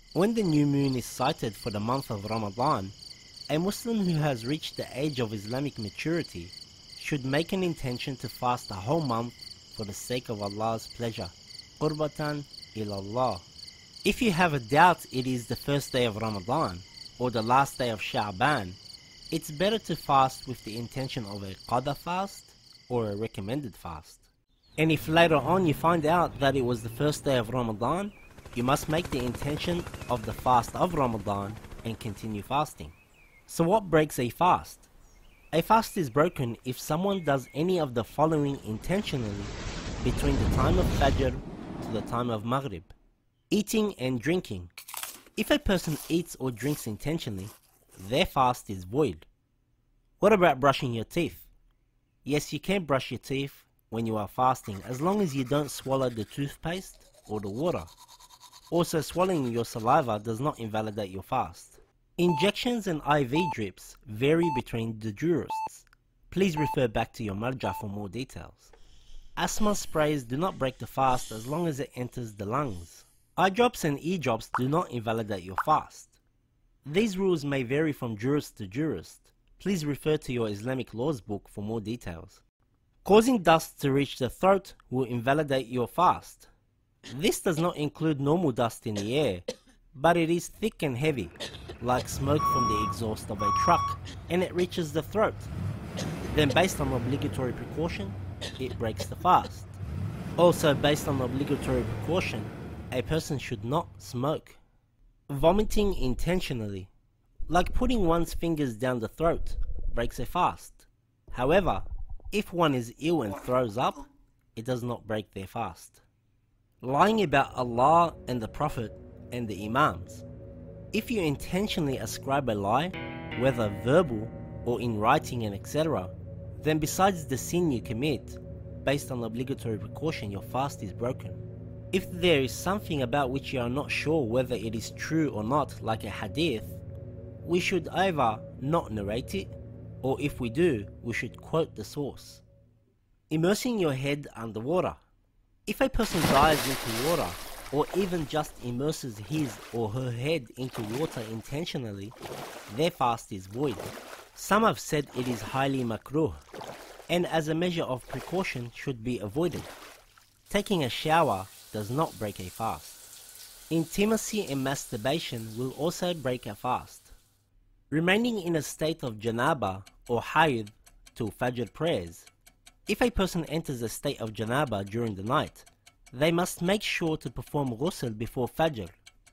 When the new moon is sighted for the month of Ramadan, a Muslim who has reached the age of Islamic maturity should make an intention to fast a whole month for the sake of Allah's pleasure, qurbatan ilallah. If you have a doubt it is the first day of Ramadan or the last day of Sha'ban, it's better to fast with the intention of a qada fast or a recommended fast. And if later on you find out that it was the first day of Ramadan, you must make the intention of the fast of Ramadan and continue fasting. So what breaks a fast? A fast is broken if someone does any of the following intentionally between the time of Fajr to the time of Maghrib. Eating and drinking. If a person eats or drinks intentionally, their fast is void. What about brushing your teeth? Yes, you can brush your teeth when you are fasting as long as you don't swallow the toothpaste or the water. Also, swallowing your saliva does not invalidate your fast. Injections and IV drips vary between the jurists. Please refer back to your marja for more details. Asthma sprays do not break the fast as long as it enters the lungs. Eye drops and ear drops do not invalidate your fast. These rules may vary from jurist to jurist. Please refer to your Islamic laws book for more details. Causing dust to reach the throat will invalidate your fast. This does not include normal dust in the air, but it is thick and heavy, like smoke from the exhaust of a truck, and it reaches the throat. Then based on obligatory precaution, it breaks the fast. Also based on obligatory precaution, a person should not smoke. Vomiting intentionally, like putting one's fingers down the throat, breaks a fast. However, if one is ill and throws up, it does not break their fast. Lying about Allah and the Prophet and the Imams. If you intentionally ascribe a lie, whether verbal or in writing and etc., then besides the sin you commit, based on obligatory precaution, your fast is broken. If there is something about which you are not sure whether it is true or not, like a hadith, we should either not narrate it, or if we do, we should quote the source. Immersing your head underwater. If a person dives into water, or even just immerses his or her head into water intentionally, their fast is void. Some have said it is highly makruh, and as a measure of precaution should be avoided. Taking a shower does not break a fast. Intimacy and masturbation will also break a fast. Remaining in a state of janaba or hayd till Fajr prayers. If a person enters a state of janaba during the night, they must make sure to perform ghusl before Fajr.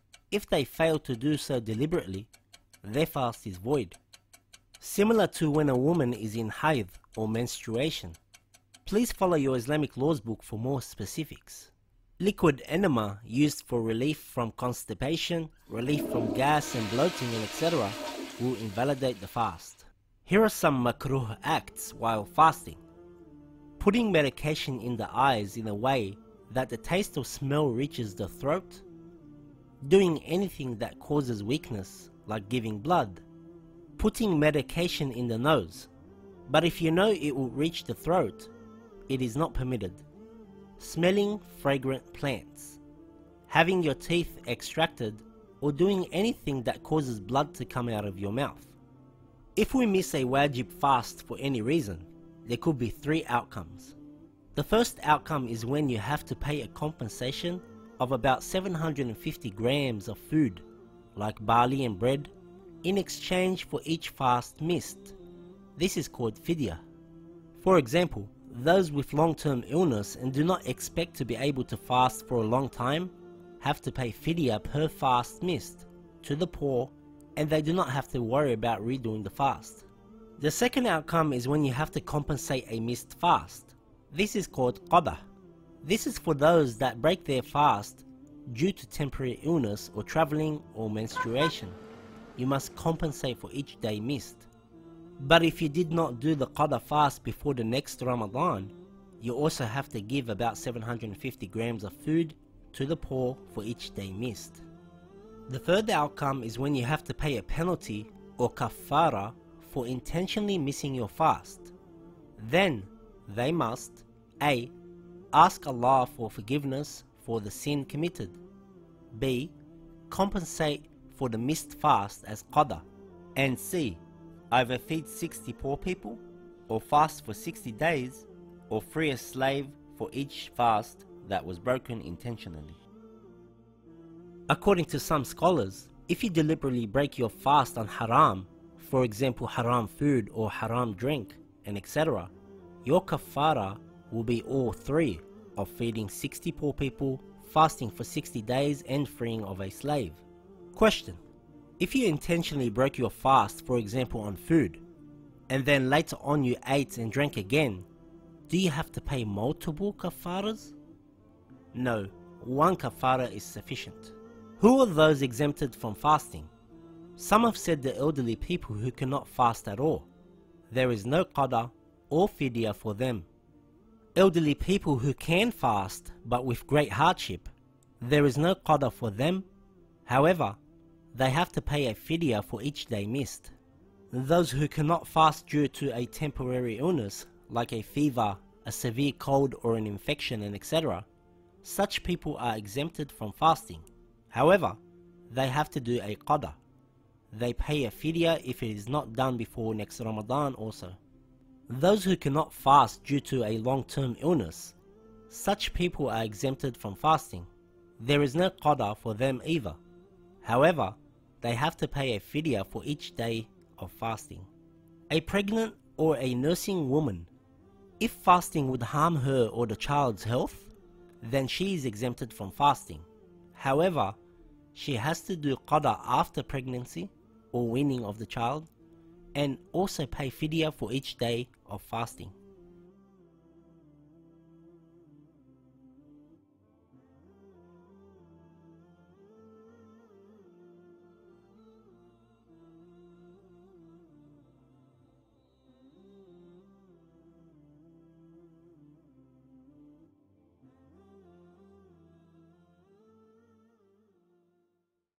If they fail to do so deliberately, their fast is void. Similar to when a woman is in hayd or menstruation. Please follow your Islamic laws book for more specifics. Liquid enema used for relief from constipation, relief from gas and bloating and etc. will invalidate the fast. Here are some makruh acts while fasting. Putting medication in the eyes in a way that the taste or smell reaches the throat. Doing anything that causes weakness, like giving blood. Putting medication in the nose, but if you know it will reach the throat, it is not permitted. Smelling fragrant plants. Having your teeth extracted, or doing anything that causes blood to come out of your mouth. If we miss a wajib fast for any reason, there could be 3 outcomes. The first outcome is when you have to pay a compensation of about 750 grams of food, like barley and bread, in exchange for each fast missed. This is called fidya. For example, those with long-term illness and do not expect to be able to fast for a long time have to pay fidya per fast missed to the poor, and they do not have to worry about redoing the fast. The second outcome is when you have to compensate a missed fast. This is called qada. This is for those that break their fast due to temporary illness or traveling or menstruation. You must compensate for each day missed. But if you did not do the qada fast before the next Ramadan, you also have to give about 750 grams of food to the poor for each day missed. The third outcome is when you have to pay a penalty or kafara for intentionally missing your fast. Then they must A. Ask Allah for forgiveness for the sin committed. B. compensate for the missed fast as qada. And C. Either feed 60 poor people, or fast for 60 days, or free a slave for each fast that was broken intentionally. According to some scholars, if you deliberately break your fast on haram, for example haram food or haram drink, and etc., your kafara will be all three of feeding 60 poor people, fasting for 60 days, and freeing of a slave. Question: if you intentionally broke your fast, for example on food, and then later on you ate and drank again, do you have to pay multiple kafaras? No, one kafara is sufficient. Who are those exempted from fasting? Some have said the elderly people who cannot fast at all. There is no qada or fidya for them. Elderly people who can fast but with great hardship, there is no qada for them. However, they have to pay a fidya for each day missed. Those who cannot fast due to a temporary illness, like a fever, a severe cold or an infection, and etc., such people are exempted from fasting. However, they have to do a qada. They pay a fidya if it is not done before next Ramadan also. Those who cannot fast due to a long-term illness, such people are exempted from fasting. There is no qada for them either. However, they have to pay a fidya for each day of fasting. A pregnant or a nursing woman, if fasting would harm her or the child's health, then she is exempted from fasting. However, she has to do qada after pregnancy or weaning of the child, and also pay fidya for each day of fasting.